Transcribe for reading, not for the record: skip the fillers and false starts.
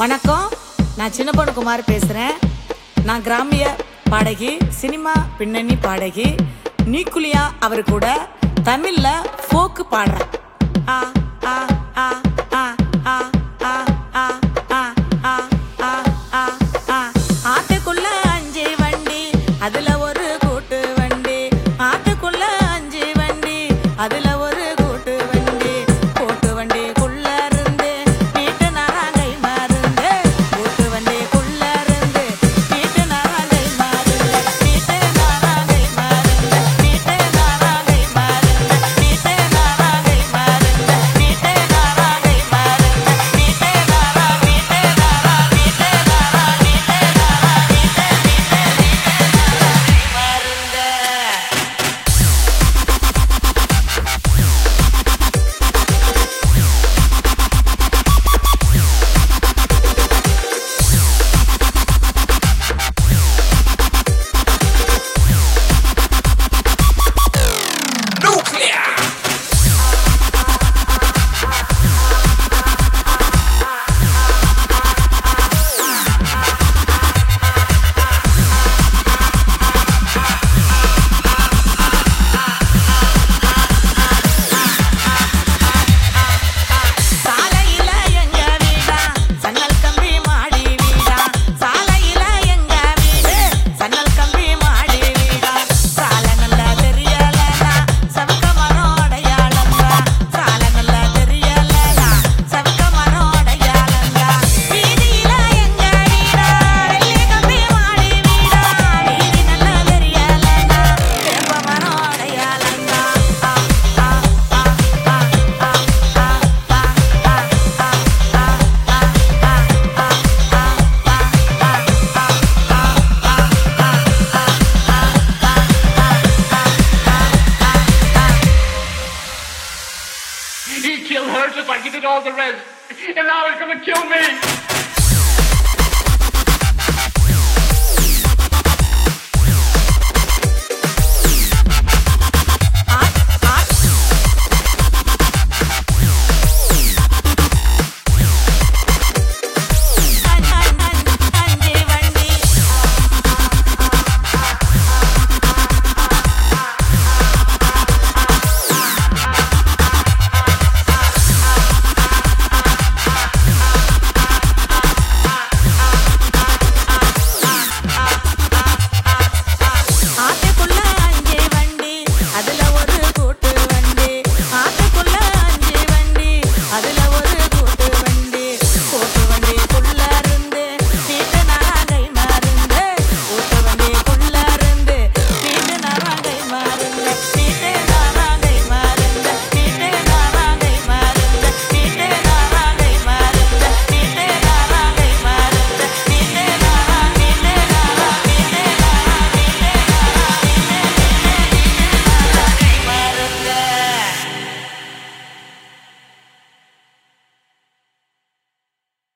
வணக்கம், நான் சின்ன பொண்ணு குமார் பேசுகிறேன். நான் கிராமிய பாடகி, சினிமா பின்னணி பாடகி. நீக்குலியா அவர் கூட தமிழில் ஃபோக்கு பாடுறேன். ஆ ஆ ஆ ஆ ஆ ஆ ஆ ஆ ஆ ஆ ஆ ஆ ஆட்டுக்குள்ள 5 வண்டி, அதில் ஒரு கூட்டு வண்டி. ஆட்டுக்குள்ள 5 வண்டி, அதில் ஒரு கூட்டு வண்டி. கூட்டு வண்டிக்குள்ள இருந்து வீட்டு நாராங்கை மருந்து. கூட்டு வண்டிக்குள்ள இருந்து வீட்டு நாராங்கை மருந்து. வீட்டு நாராங்கை மருந்து. வீட்டு நாராங்கை மருந்து. வீட்டு நாராங்கை மருந்து. வீட்டு நாராங்கை மருந்து. வீட்டு நாரா வீட்டு நாரா வீட்டு நாரா வீட்டு நாரா வீட்டு மருந்து. சாலையில எங்க வீடா, சன்னல் கம்பி மாடி வீடா. சாலையில எங்க வீடு, சன்னல் கம்பி மாடி வீடா. சாலை நல்லா தெரியலனா சவுக்க மரம் அடையாளங்க. சாலை நல்லா தெரியலனா சவுக்க மரம் அடையாளங்க. வீதியில எங்க வீடா, வெள்ளி கம்பி மாடி வீடா. வீதி நல்லா தெரியலனா வேப்ப மரம் அடையாளங்க. ஆ ஆ ஆ ஆ ஆ ஆ He killed her just like he did all the rest. And now he's gonna kill me.